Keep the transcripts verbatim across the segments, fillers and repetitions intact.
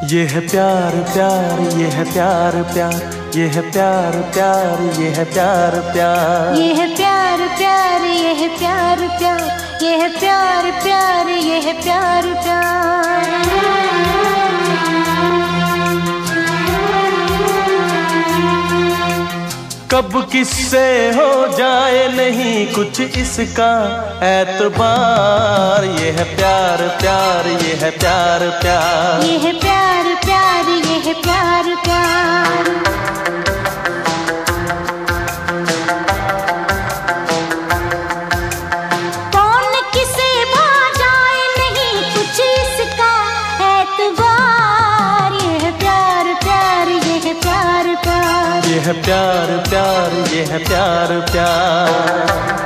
ये है प्यार प्यार, ये है प्यार प्यार, ये है प्यार प्यार, ये है प्यार प्यार, ये है प्यार प्यार, ये है प्यार प्यार, ये है प्यार प्यार, ये है प्यार प्यार। कब किससे हो जाए नहीं कुछ इसका एतबार। ये है प्यार प्यार, ये है प्यार प्यार, ये है प्यार प्यार, ये है प्यार प्यार। कौन किसे भा जाए नहीं कुछ इसका एतबार। ये है प्यार प्यार, ये है प्यार प्यार, ये है प्यार प्यार, ये है प्यार प्यार।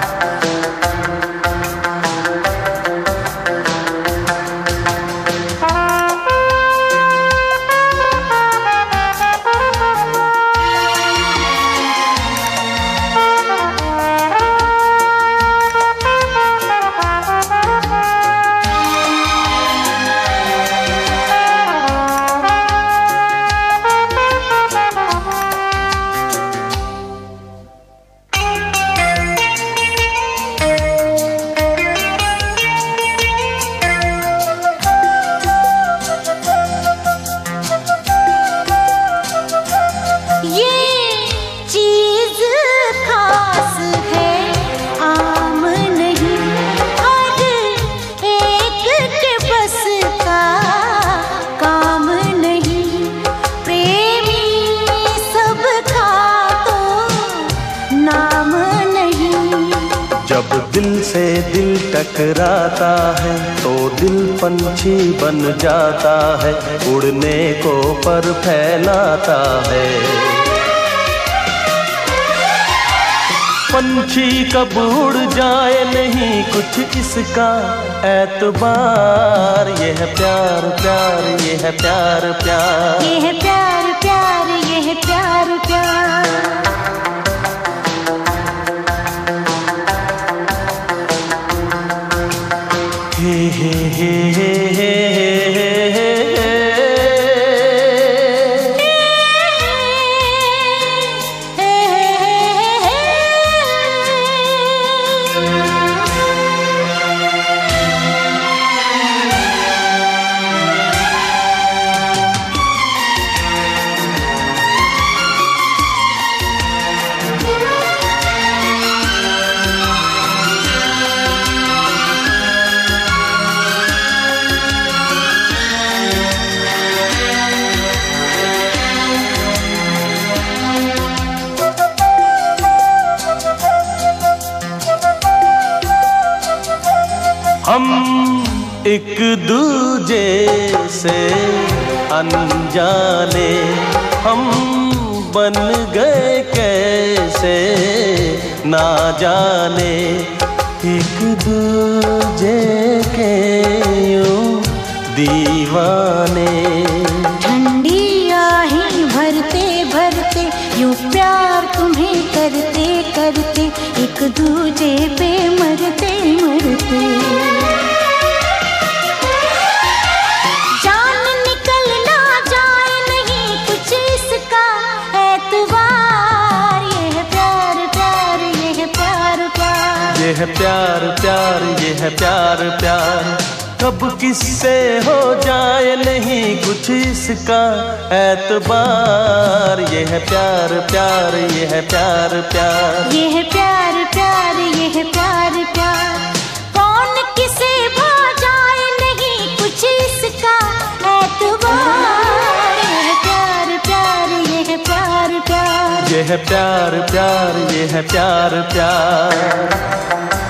जब दिल से दिल टकराता है तो दिल पंछी बन जाता है, उड़ने को पर फैलाता है। पंछी कब उड़ जाए नहीं कुछ इसका एतबार। ये है प्यार प्यार, ये है प्यार प्यार, ये है प्यार प्यार, ये है प्यार प्यार। हे हे हे हे हे हे हम एक दूजे से अनजाने हम बन गए कैसे ना जाने, एक दूजे के यूं दीवाने। ठंडी आहें भरते भरते यूं प्यार तुम्हें करते करते, एक दूजे पे मरते मरते। जान निकल ना जाए नहीं कुछ इसका एतबार। ये है प्यार प्यार, ये है प्यार प्यार, ये है प्यार प्यार, ये है प्यार प्यार। कब किससे हो जाए नहीं कुछ इसका एतबार। ये है प्यार प्यार, ये है प्यार प्यार, ये है प्यार प्यार, ये है प्यार प्यार। कौन किसे भा जाए नहीं कुछ इसका एतबार। ये है प्यार प्यार, ये है प्यार प्यार, ये है प्यार प्यार, ये है प्यार प्यार।